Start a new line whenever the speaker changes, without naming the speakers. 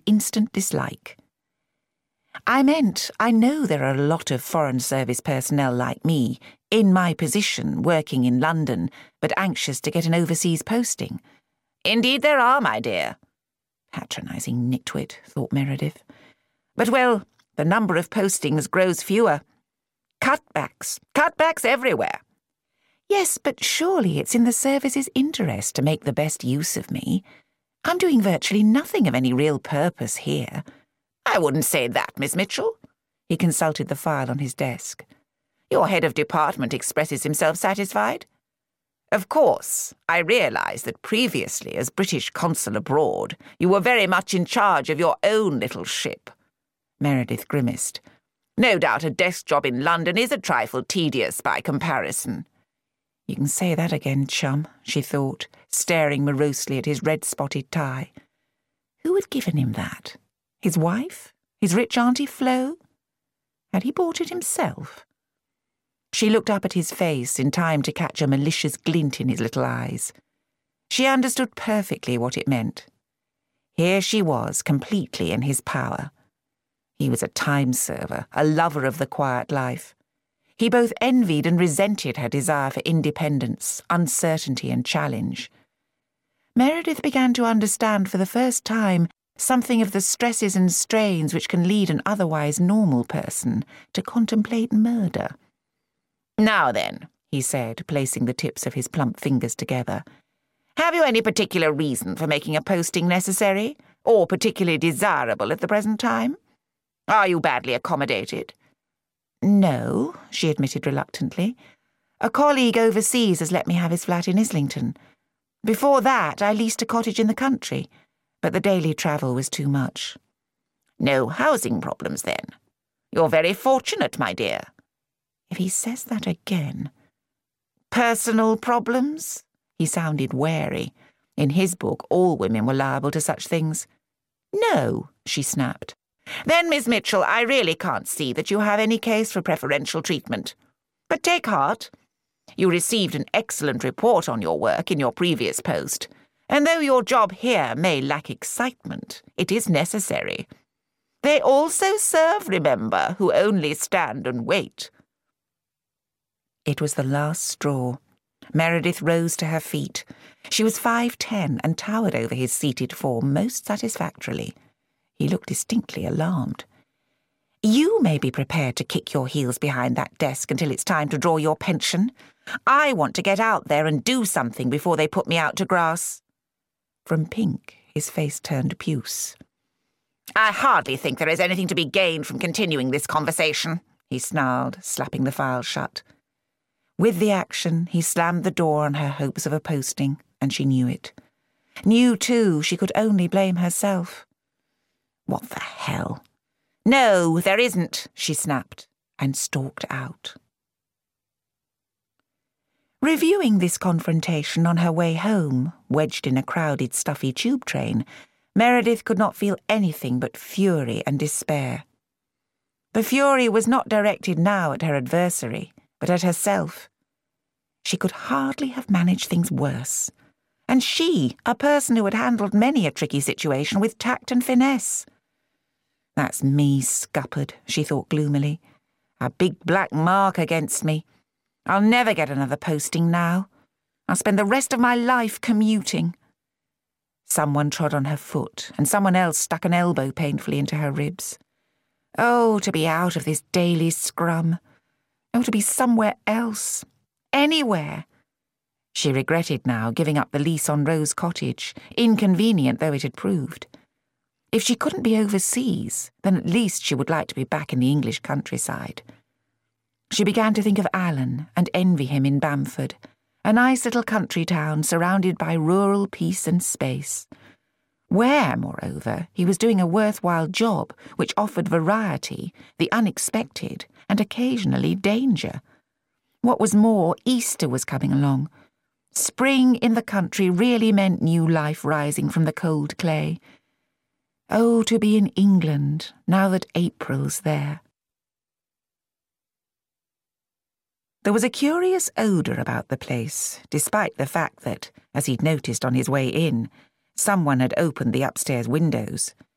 instant dislike. I meant, I know there are a lot of Foreign Service personnel like me, in my position, working in London, but anxious to get an overseas posting. Indeed there are, my dear. Patronising nitwit, thought Meredith. But, well, the number of postings grows fewer. Cutbacks everywhere. Yes, but surely it's in the service's interest to make the best use of me. I'm doing virtually nothing of any real purpose here. I wouldn't say that, Miss Mitchell. He consulted the file on his desk. Your head of department expresses himself satisfied. Of course, I realise that previously, as British consul abroad, you were very much in charge of your own little ship. Meredith grimaced. No doubt a desk job in London is a trifle tedious by comparison. You can say that again, chum, she thought, staring morosely at his red-spotted tie. Who had given him that? His wife? His rich Auntie Flo? Had he bought it himself? She looked up at his face in time to catch a malicious glint in his little eyes. She understood perfectly what it meant. Here she was, completely in his power. He was a time-server, a lover of the quiet life. He both envied and resented her desire for independence, uncertainty and challenge. Meredith began to understand for the first time something of the stresses and strains which can lead an otherwise normal person to contemplate murder. Now then, he said, placing the tips of his plump fingers together, have you any particular reason for making a posting necessary, or particularly desirable at the present time? Are you badly accommodated? No, she admitted reluctantly. A colleague overseas has let me have his flat in Islington. Before that, I leased a cottage in the country, but the daily travel was too much. No housing problems, then? You're very fortunate, my dear. If he says that again. Personal problems? He sounded wary. In his book, all women were liable to such things. No, she snapped. Then, Miss Mitchell, I really can't see that you have any case for preferential treatment. But take heart. You received an excellent report on your work in your previous post, and though your job here may lack excitement, it is necessary. They also serve, remember, who only stand and wait. It was the last straw. Meredith rose to her feet. She was 5'10" and towered over his seated form most satisfactorily. He looked distinctly alarmed. You may be prepared to kick your heels behind that desk until it's time to draw your pension. I want to get out there and do something before they put me out to grass. From pink, his face turned puce. I hardly think there is anything to be gained from continuing this conversation, he snarled, slapping the file shut. With the action, he slammed the door on her hopes of a posting, and she knew it. Knew, too, she could only blame herself. What the hell? No, there isn't, she snapped, and stalked out. Reviewing this confrontation on her way home, wedged in a crowded, stuffy tube train, Meredith could not feel anything but fury and despair. The fury was not directed now at her adversary, but at herself. She could hardly have managed things worse. And she, a person who had handled many a tricky situation with tact and finesse. That's me scuppered, she thought gloomily. A big black mark against me. I'll never get another posting now. I'll spend the rest of my life commuting. Someone trod on her foot, and someone else stuck an elbow painfully into her ribs. Oh, to be out of this daily scrum. Oh, to be somewhere else. Anywhere. She regretted now giving up the lease on Rose Cottage, inconvenient though it had proved. If she couldn't be overseas, then at least she would like to be back in the English countryside. She began to think of Alan and envy him in Bamford, a nice little country town surrounded by rural peace and space, where, moreover, he was doing a worthwhile job which offered variety, the unexpected, and occasionally danger. What was more, Easter was coming along. Spring in the country really meant new life rising from the cold clay. Oh, to be in England, now that April's there. There was a curious odour about the place, despite the fact that, as he'd noticed on his way in, someone had opened the upstairs windows.